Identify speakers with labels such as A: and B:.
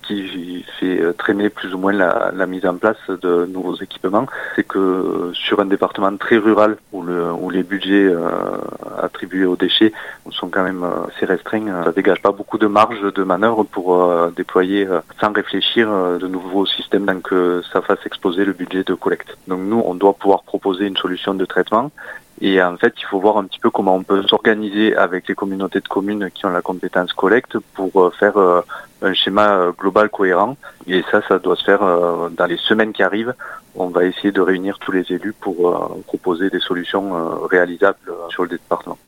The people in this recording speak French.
A: qui fait traîner plus ou moins la mise en place de nouveaux équipements, c'est que sur un département très rural où les budgets attribués aux déchets sont quand même assez restreints, ça dégage pas beaucoup de marge de manœuvre pour déployer sans réfléchir de nouveaux systèmes tant que ça fasse exploser le budget de collecte. Donc nous, on doit pouvoir proposer une solution de traitement. Et en fait, il faut voir un petit peu comment on peut s'organiser avec les communautés de communes qui ont la compétence collecte pour faire un schéma global cohérent. Et ça doit se faire dans les semaines qui arrivent. On va essayer de réunir tous les élus pour proposer des solutions réalisables sur le département.